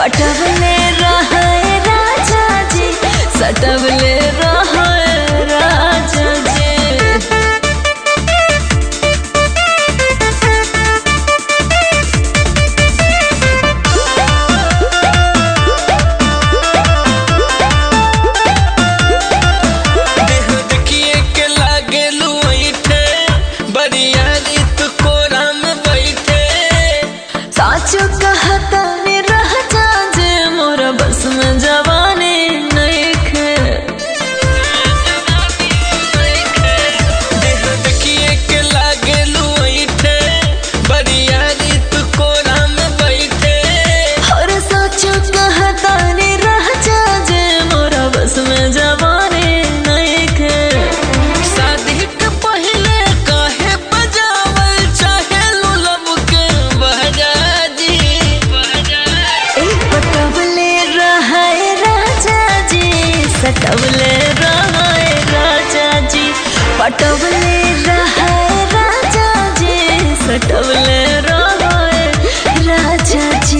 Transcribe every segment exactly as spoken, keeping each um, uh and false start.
पटवले रहे राजा जी, सटवले रहे राजा जी। साचो कहता ने राजा जे मोर बस में जवानी नइखे। देह देखिए के लागेलू ऐठे, बरियारी तू कोरा में बैठे। और साचो कहता ने राजा जे मोर बस में जवानी नइखे। शादी के पहले काहे बजावल चाहेलू लब के बजा। सटवले रहे राजा जी, पटवले रहे राजा जी, सटवले रहे राजा जी।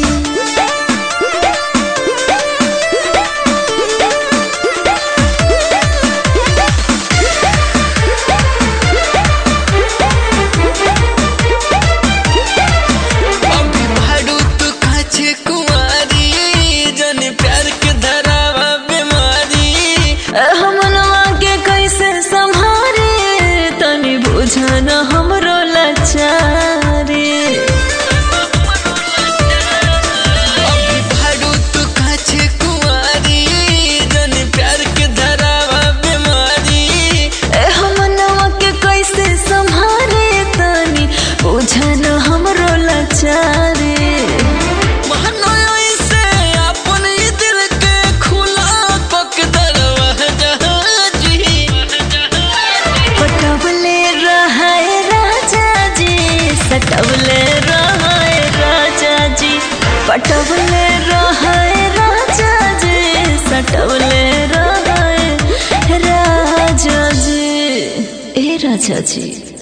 अभी भाड़ू तू काछे कुंवारी, जन प्यार के धरावा हमनवा के कैसे संभारे, तनी बुझन हमरो लाचारी। अभी भाड़ू तू काछे कुंवारी, जन प्यार के धरावा बीमारी। हमनवा के कैसे संभारे, तनी बुझन हमरो लाचारी। सटवले रहे राजा जी, पटवले रहे राजा जी, सटवले रहे राजा जी। ए राजा जी।